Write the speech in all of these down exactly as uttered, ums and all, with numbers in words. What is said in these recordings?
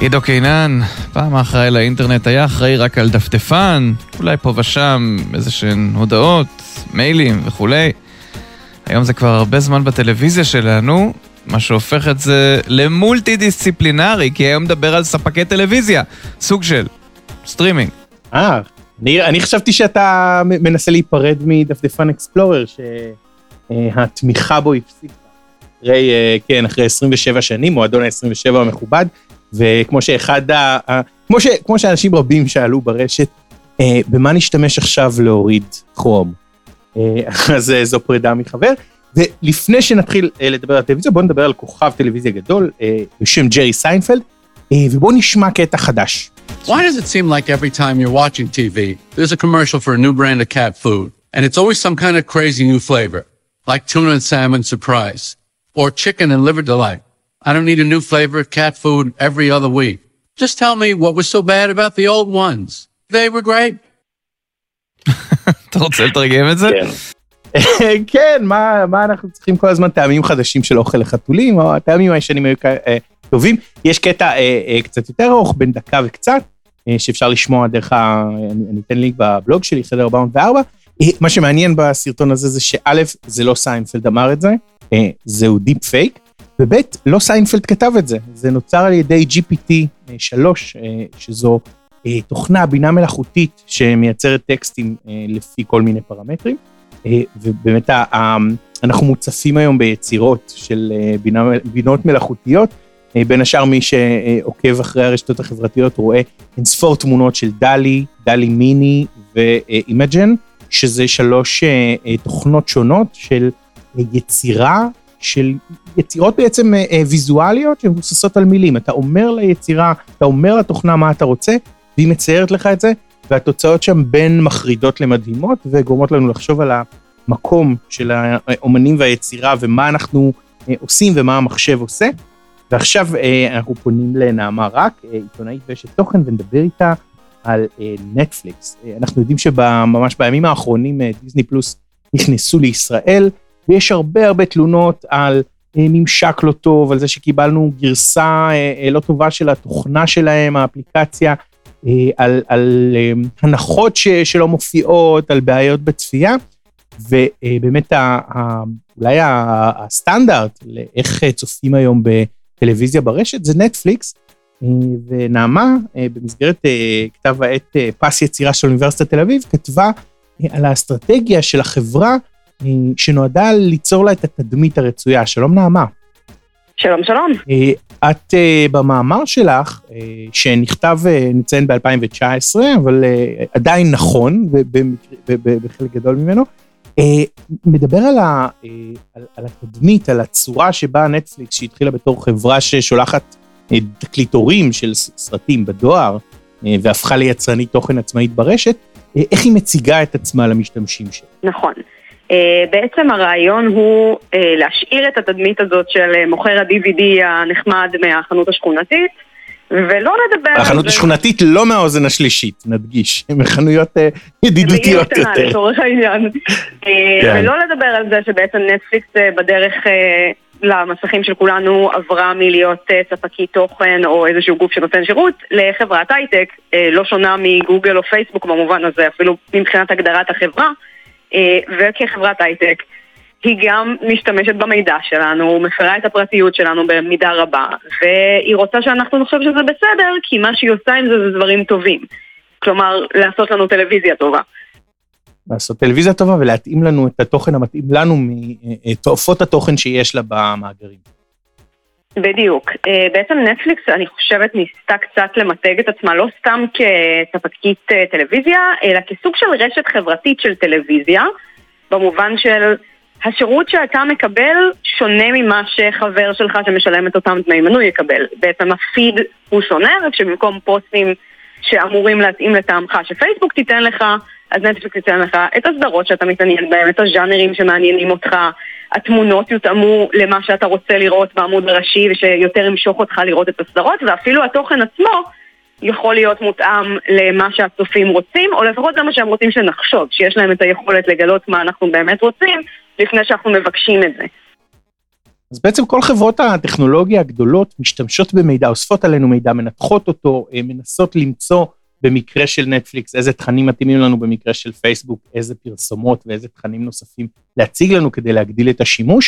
עידו קינן, פעם האחראי לאינטרנט היה אחראי רק על דפדפן, אולי פה ושם איזה שהן הודעות, מיילים וכולי. היום זה כבר הרבה זמן בטלוויזיה שלנו, מה שהופך את זה למולטי דיסציפלינרי, כי היום מדבר על ספקי טלוויזיה, סוג של סטרימינג. אה, אני, אני חשבתי שאתה מנסה להיפרד מדפדפן אקספלורר, שהתמיכה בו הפסיקה. אחרי, כן, אחרי עשרים ושבע שנים, מועדון ה-עשרים ושבע המכובד, וכמו שאחד, ה, כמו, ש, כמו שאנשים רבים שאלו ברשת, במה נשתמש עכשיו להוריד כרום? אז זו פרידה מחבר. ולפני שנתחיל לדבר על טלוויזיה, בואו נדבר על כוכב טלוויזיה גדול, בשם ג'רי סיינפלד, ובואו נשמע קטע חדש. Why does it seem like every time you're watching T V, there's a commercial for a new brand of cat food, and it's always some kind of crazy new flavor, like tuna and salmon surprise, or chicken and liver delight? I don't need a new flavor of cat food every other week. Just tell me what was so bad about the old ones. They were great. אתה רוצה לתרגם את זה? כן, מה, מה אנחנו צריכים כל הזמן? טעמים חדשים של אוכל לחתולים, או הטעמים הישנים היו טובים. יש קטע קצת יותר ארוך, בין דקה וקצת, שאפשר לשמוע דרך, אני אתן לינק בבלוג שלי, חדר ארבע מאות וארבע. מה שמעניין בסרטון הזה זה שא', זה לא סיינפלד אמר את זה, זהו דיפ פייק, וב', לא סיינפלד כתב את זה, זה נוצר על ידי ג'י פי טי שלוש, שזו תוכנה בינה מלאכותית שמייצרת טקסטים לפי כל מיני פרמטרים, ובאמת אנחנו מוצפים היום ביצירות של בינה, בינות מלאכותיות, בין השאר מי שעוקב אחרי הרשתות החברתיות רואה אינספור תמונות של דלי, דלי מיני ואימג'ן, שזה שלוש תוכנות שונות של יצירה, של יצירות בעצם ויזואליות שמבוססות על מילים. אתה אומר ליצירה, אתה אומר לתוכנה מה אתה רוצה, והיא מציירת לך את זה, והתוצאות שם בין מחרידות למדהימות, וגורמות לנו לחשוב על המקום של האומנים והיצירה, ומה אנחנו עושים ומה המחשב עושה. ועכשיו אנחנו פונים לנעמה רק, עיתונאית ואשת תוכן, ונדבר איתה על נטפליקס. אנחנו יודעים שממש בימים האחרונים דיסני פלוס נכנסו לישראל, ויש הרבה הרבה תלונות על ממשק לא טוב, על זה שקיבלנו גרסה לא טובה של התוכנה שלהם, האפליקציה, על, על הנחות ש, שלא מופיעות, על בעיות בצפייה, ובאמת ה, ה, אולי הסטנדרט לאיך צופים היום בטלוויזיה ברשת, זה נטפליקס, ונעמה במסגרת כתב העת פס יצירה של אוניברסיטת תל אביב, כתבה על האסטרטגיה של החברה, שנועדה ליצור לה את התדמית הרצויה. שלום נעמה. שלום שלום. את במאמר שלך, שנכתב נציין ב-אלפיים תשע עשרה, אבל עדיין נכון, בחלק גדול ממנו, מדבר על, ה, על, על התדמית, על הצורה שבה נטפליקס, שהתחילה בתור חברה ששולחת תקליטורים של סרטים בדואר, והפכה ליצרנית תוכן עצמאית ברשת, איך היא מציגה את עצמה למשתמשים שלה. נכון. בעצם הרעיון הוא להשאיר את התדמית הזאת של מוכר ה-די וי די הנחמד מהחנות השכונתית, ולא לדבר... החנות השכונתית לא מהאוזן השלישית, נדגיש, הן חנויות ידידותיות יותר. לצורך העניין. ולא לדבר על זה שבעצם נטפליקס בדרך למסכים של כולנו עברה מלהיות ספקית תוכן או איזשהו גוף שנותן שירות לחברת הייטק, לא שונה מגוגל או פייסבוק במובן הזה, אפילו מבחינת הגדרת החברה, וכחברת הייטק היא גם משתמשת במידע שלנו, מפרה את הפרטיות שלנו במידה רבה, והיא רוצה שאנחנו נחשוב שזה בסדר, כי מה שהיא עושה עם זה זה דברים טובים. כלומר, לעשות לנו טלוויזיה טובה. לעשות טלוויזיה טובה ולהתאים לנו את התוכן המתאים לנו מתועפות התוכן שיש לה במאגרים. בדיוק. בעצם נטפליקס, אני חושבת, ניסתה קצת למתג את עצמה, לא סתם כספקית טלוויזיה, אלא כסוג של רשת חברתית של טלוויזיה, במובן של השירות שאתה מקבל שונה ממה שחבר שלך שמשלם את אותם דמי מנוי יקבל. בעצם הפיד הוא שונה, רק שבמקום פוסטים שאמורים להתאים לטעמך שפייסבוק תיתן לך, אז נטפליקס תיתן לך את הסדרות שאתה מתעניין בהם, את הז'אנרים שמעניינים אותך, התמונות יותאמו למה שאתה רוצה לראות בעמוד הראשי, ושיותר ימשוך אותך לראות את הסדרות, ואפילו התוכן עצמו יכול להיות מותאם למה שהצופים רוצים, או לפחות למה שהם רוצים שנחשוב, שיש להם את היכולת לגלות מה אנחנו באמת רוצים, לפני שאנחנו מבקשים את זה. אז בעצם כל חברות הטכנולוגיה הגדולות משתמשות במידע, אוספות עלינו מידע, מנתחות אותו, מנסות למצוא במקרה של נטפליקס, איזה תכנים מתאימים לנו במקרה של פייסבוק, איזה פרסומות ואיזה תכנים נוספים להציג לנו כדי להגדיל את השימוש,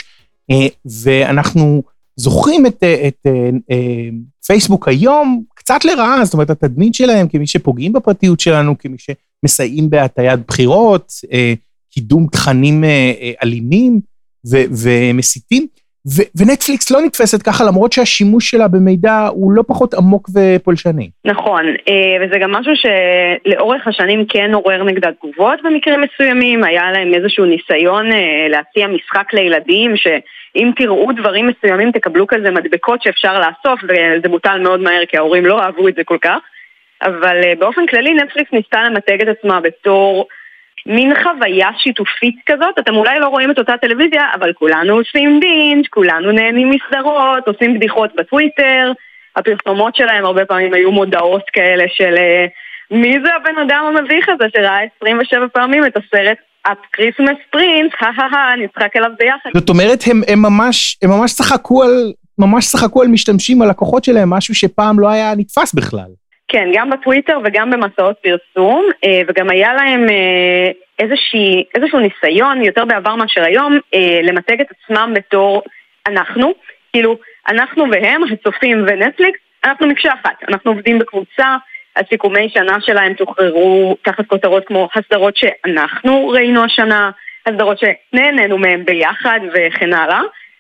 ואנחנו זוכרים את, את, את פייסבוק היום קצת לרעה, זאת אומרת, התדמית שלהם כמי שפוגעים בפרטיות שלנו, כמי שמסייעים בהטיית בחירות, קידום תכנים אלימים ו- ומסיתים, ו- ונטפליקס לא נתפסת ככה, למרות שהשימוש שלה במידע הוא לא פחות עמוק ופולשני. נכון, וזה גם משהו שלאורך השנים כן עורר נגדה תגובות במקרים מסוימים, היה להם איזשהו ניסיון להציע משחק לילדים, שאם תראו דברים מסוימים תקבלו כזה מדבקות שאפשר לאסוף, וזה מוטל מאוד מהר כי ההורים לא אהבו את זה כל כך, אבל באופן כללי נטפליקס ניסתה למתג את עצמה בתור מין חוויה שיתופית כזאת, אתם אולי לא רואים את אותה טלוויזיה, אבל כולנו עושים בינג', כולנו נהנים מסדרות, עושים בדיחות בטוויטר, הפרסומות שלהם הרבה פעמים היו מודעות כאלה של מי זה הבן אדם המביך הזה שראה עשרים ושבע פעמים את הסרט את קריסמס פרינס, הא-הא-הא, נצחק אליו ביחד. זאת אומרת, הם, הם ממש, הם ממש שחקו על, ממש שחקו על משתמשים, על לקוחות שלהם, משהו שפעם לא היה נתפס בכלל. כן, גם בטוויטר וגם במסעות פרסום, וגם היה להם איזושהי, איזשהו ניסיון, יותר בעבר מאשר היום, למתג את עצמם בתור אנחנו, כאילו, אנחנו והם, הצופים ונטפליקס, אנחנו מקשה אחת, אנחנו עובדים בקבוצה, הסיכומי שנה שלהם תוחררו תחת כותרות כמו הסדרות שאנחנו ראינו השנה, הסדרות שנהננו מהם ביחד וכן הלאה,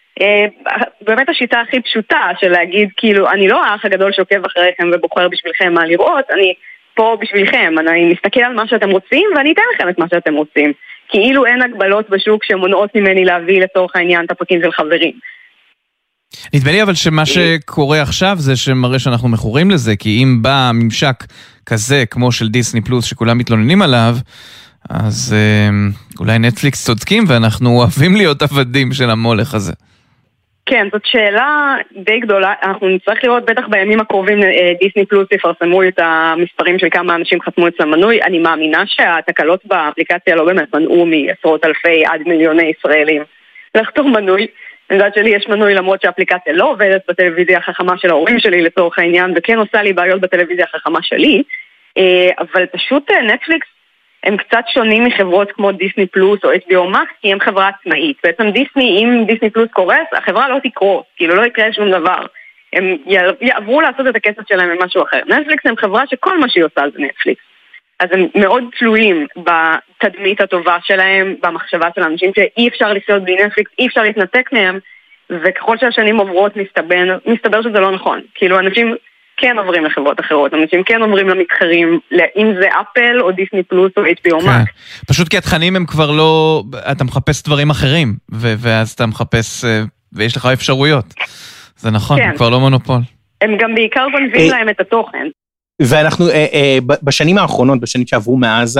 באמת השיטה הכי פשוטה של להגיד כאילו אני לא האח הגדול שעוקב אחריכם ובוחר בשבילכם מה לראות, אני פה בשבילכם, אני מסתכל על מה שאתם רוצים ואני אתן לכם את מה שאתם רוצים, כאילו אין הגבלות בשוק שמונעות ממני להביא לצורך העניין את הפרקים של חברים. נדמה לי אבל שמה שקורה עכשיו זה שמראה שאנחנו מכורים לזה, כי אם בא ממשק כזה כמו של דיסני פלוס שכולם מתלוננים עליו, אז אולי נטפליקס צודקים ואנחנו אוהבים להיות עבדים של המולך הזה. כן, זאת שאלה די גדולה, אנחנו נצטרך לראות בטח בימים הקרובים דיסני פלוס יפרסמו את המספרים של כמה אנשים חתמו אצל המנוי, אני מאמינה שהתקלות באפליקציה לא באמת מנעו מעשרות אלפי עד מיליוני ישראלים לחתום מנוי, אני יודעת שלי יש מנוי למרות שהאפליקציה לא עובדת בטלוויזיה החכמה של ההורים שלי לצורך העניין, וכן עושה לי בעיות בטלוויזיה החכמה שלי, אבל פשוט נטפליקס הם קצת שונים מחברות כמו דיסני פלוס או אייץ' בי או Max, כי הם חברה עצמאית. בעצם דיסני, אם דיסני פלוס קורס, החברה לא תקרוס, כאילו לא יקרה שום דבר. הם יעברו לעשות את הכסף שלהם ממשהו אחר. נטפליקס הם חברה שכל מה שהיא עושה זה נטפליקס. אז הם מאוד תלויים בתדמית הטובה שלהם, במחשבה של האנשים שאי אפשר לחיות בלי נטפליקס, אי אפשר להתנתק מהם, וככל שהשנים עוברות מסתבר, מסתבר שזה לא נכון. כאילו אנשים כן עוברים לחברות אחרות, אנשים כן עוברים למתחרים, אם זה אפל או דיסני פלוס או אייץ' בי או Max. פשוט כי התכנים הם כבר לא, אתה מחפש דברים אחרים, ואז אתה מחפש, ויש לך אפשרויות. זה נכון, הם כבר לא מונופול. הם גם בעיקר גונבים להם את התוכן. ואנחנו בשנים האחרונות, בשנים שעברו מאז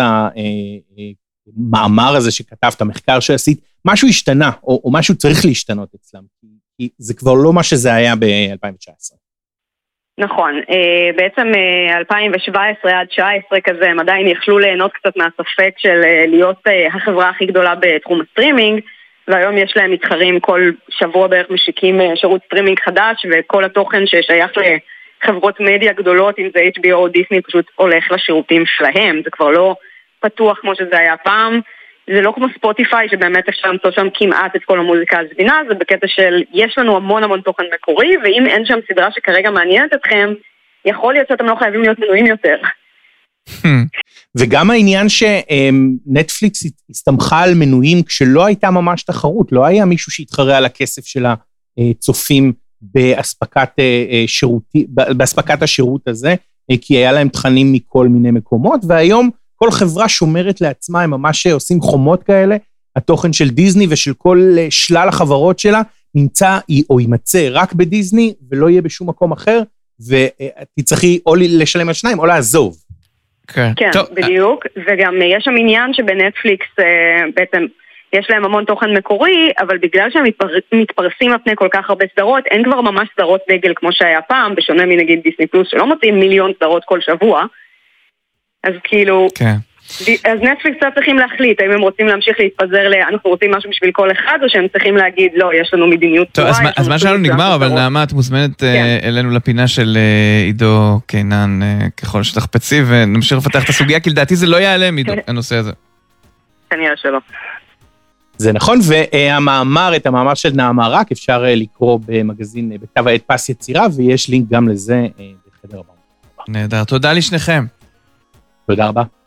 המאמר הזה שכתבת, המחקר שעשית, משהו השתנה, או משהו צריך להשתנות אצלם, כי זה כבר לא מה שזה היה ב-אלפיים תשע עשרה. נכון, בעצם אלפיים שבע עשרה עד תשע עשרה כזה, הם עדיין יכלו ליהנות קצת מהספק של להיות החברה הכי גדולה בתחום הסטרימינג, והיום יש להם מתחרים כל שבוע בערך משיקים שירות סטרימינג חדש, וכל התוכן ששייך לחברות מדיה גדולות, אם זה אייץ' בי או או דיסני, פשוט הולך לשירותים שלהם, זה כבר לא פתוח כמו שזה היה פעם, זה לא כמו ספוטיפיי שבאמת אפשר למצוא שם כמעט את כל המוזיקה הזמינה, זה בקטע של יש לנו המון המון תוכן מקורי, ואם אין שם סדרה שכרגע מעניינת אתכם, יכול להיות שאתם לא חייבים להיות מנויים יותר. וגם העניין שנטפליקס הסתמכה על מנויים כשלא הייתה ממש תחרות, לא היה מישהו שהתחרה על הכסף של הצופים באספקת, שירותי, באספקת השירות הזה, כי היה להם תכנים מכל מיני מקומות, והיום כל חברה שומרת לעצמה, הם ממש עושים חומות כאלה, התוכן של דיסני ושל כל שלל החברות שלה, נמצא או יימצא רק בדיסני, ולא יהיה בשום מקום אחר, ותצטרכי או לשלם על שניים, או לעזוב. כן, בדיוק, וגם יש שם עניין שבנטפליקס בעצם יש להם המון תוכן מקורי, אבל בגלל שהם מתפרסים על פני כל כך הרבה סדרות, אין כבר ממש סדרות דגל כמו שהיה פעם, בשונה מנגיד דיסני פלוס, שלא מוצאים מיליון סדרות כל שבוע, אז כאילו, אז נטפליקס צריכים להחליט, האם הם רוצים להמשיך להתפזר ל... אנחנו רוצים משהו בשביל כל אחד, או שהם צריכים להגיד, לא, יש לנו מדיניות... טוב, אז מה שלנו נגמר, אבל נעמה, את מוזמנת אלינו לפינה של עידו קינן, ככל שתחפצי, ונמשיך לפתח את הסוגיה, כי לדעתי זה לא ייעלם, עידו, הנושא הזה. כנראה שלא. זה נכון, והמאמר, את המאמר של נעמה רק, אפשר לקרוא במגזין, בכתב העת פס יצירה, ויש לינק גם לזה בחדר הבא. נהדר, תודה לשניכם. תודה רבה.